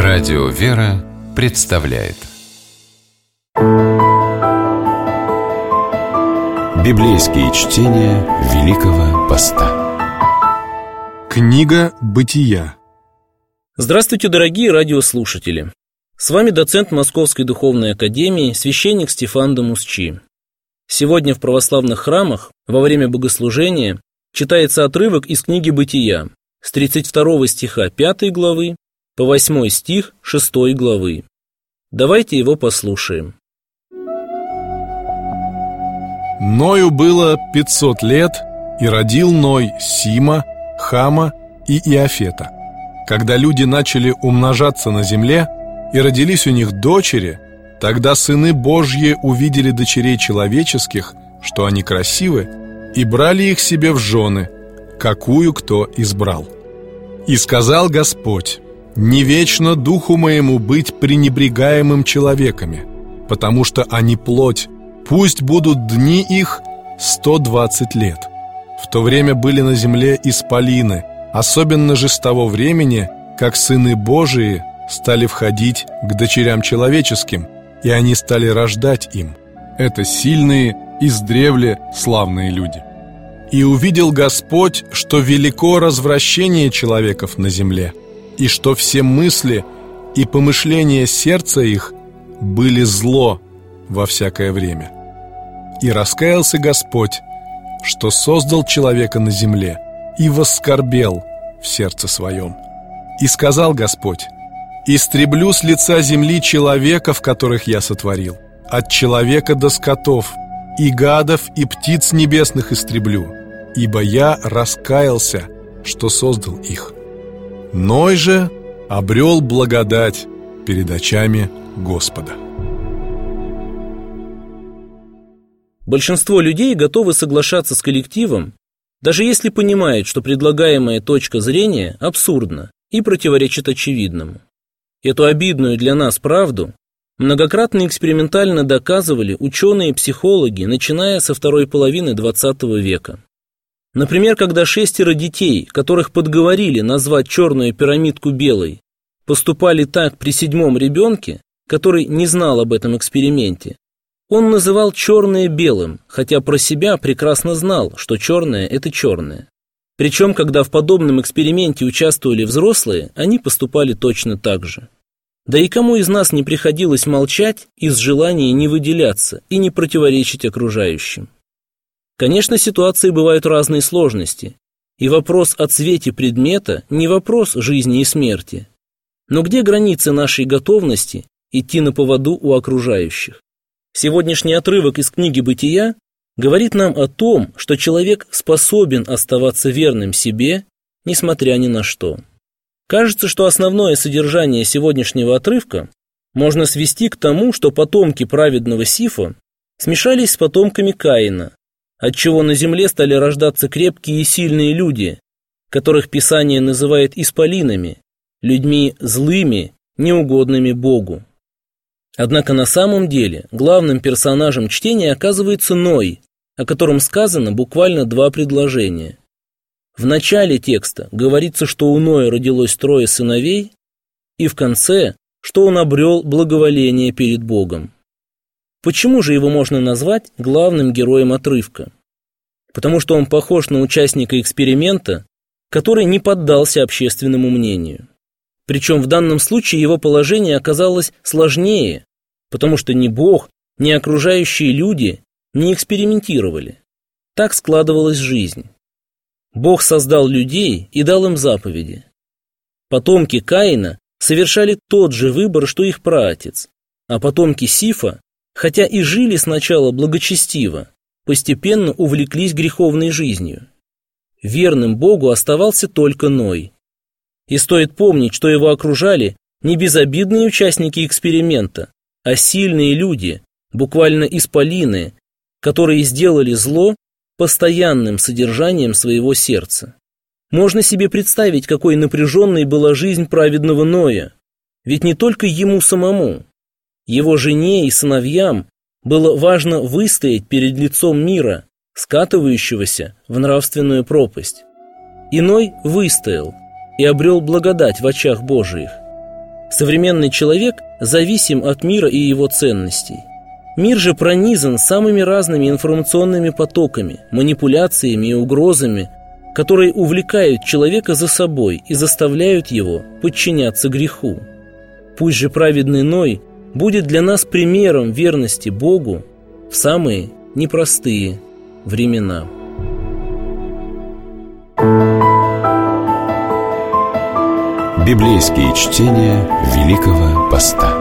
Радио «Вера» представляет библейские чтения Великого Поста. Книга Бытия. Здравствуйте, дорогие радиослушатели! С вами доцент Московской Духовной Академии, священник Стефан Дамусчи. Сегодня в православных храмах во время богослужения читается отрывок из книги Бытия с 32 стиха 5 главы по 8 стих 6 главы. Давайте его послушаем. Ною было 500 лет, и родил Ной Сима, Хама и Иафета. Когда люди начали умножаться на земле, и родились у них дочери, тогда сыны Божьи увидели дочерей человеческих, что они красивы, и брали их себе в жены, какую кто избрал. И сказал Господь: «Не вечно духу моему быть пренебрегаемым человеками, потому что они плоть, пусть будут дни их 120 лет». В то время были на земле исполины, особенно же с того времени, как сыны Божии стали входить к дочерям человеческим, и они стали рождать им. Это сильные, издревле славные люди. И увидел Господь, что велико развращение человеков на земле, и что все мысли и помышления сердца их были зло во всякое время. И раскаялся Господь, что создал человека на земле, и воскорбел в сердце своем. И сказал Господь: «Истреблю с лица земли человеков, которых я сотворил, от человека до скотов, и гадов, и птиц небесных истреблю, ибо я раскаялся, что создал их». Ной же обрел благодать перед очами Господа. Большинство людей готовы соглашаться с коллективом, даже если понимают, что предлагаемая точка зрения абсурдна и противоречит очевидному. Эту обидную для нас правду многократно экспериментально доказывали ученые и психологи, начиная со второй половины XX века. Например, когда 6 детей, которых подговорили назвать черную пирамидку белой, поступали так при 7-м ребенке, который не знал об этом эксперименте, он называл черное белым, хотя про себя прекрасно знал, что черное – это черное. Причем, когда в подобном эксперименте участвовали взрослые, они поступали точно так же. Да и кому из нас не приходилось молчать из желания не выделяться и не противоречить окружающим? Конечно, ситуации бывают разные сложности, и вопрос о цвете предмета не вопрос жизни и смерти. Но где границы нашей готовности идти на поводу у окружающих? Сегодняшний отрывок из книги «Бытия» говорит нам о том, что человек способен оставаться верным себе, несмотря ни на что. Кажется, что основное содержание сегодняшнего отрывка можно свести к тому, что потомки праведного Сифа смешались с потомками Каина, отчего на земле стали рождаться крепкие и сильные люди, которых Писание называет исполинами, людьми злыми, неугодными Богу. Однако на самом деле главным персонажем чтения оказывается Ной, о котором сказано буквально 2 предложения. В начале текста говорится, что у Ноя родилось 3 сыновей, и в конце, что он обрел благоволение перед Богом. Почему же его можно назвать главным героем отрывка? Потому что он похож на участника эксперимента, который не поддался общественному мнению. Причем в данном случае его положение оказалось сложнее, потому что ни Бог, ни окружающие люди не экспериментировали. Так складывалась жизнь. Бог создал людей и дал им заповеди. Потомки Каина совершали тот же выбор, что их праотец, а потомки Сифа, хотя и жили сначала благочестиво, постепенно увлеклись греховной жизнью. Верным Богу оставался только Ной. И стоит помнить, что его окружали не безобидные участники эксперимента, а сильные люди, буквально исполины, которые сделали зло постоянным содержанием своего сердца. Можно себе представить, какой напряженной была жизнь праведного Ноя, ведь не только ему самому, его жене и сыновьям было важно выстоять перед лицом мира, скатывающегося в нравственную пропасть. И Ной выстоял и обрел благодать в очах Божиих. Современный человек зависим от мира и его ценностей. Мир же пронизан самыми разными информационными потоками, манипуляциями и угрозами, которые увлекают человека за собой и заставляют его подчиняться греху. Пусть же праведный Ной будет для нас примером верности Богу в самые непростые времена. Библейские чтения Великого Поста.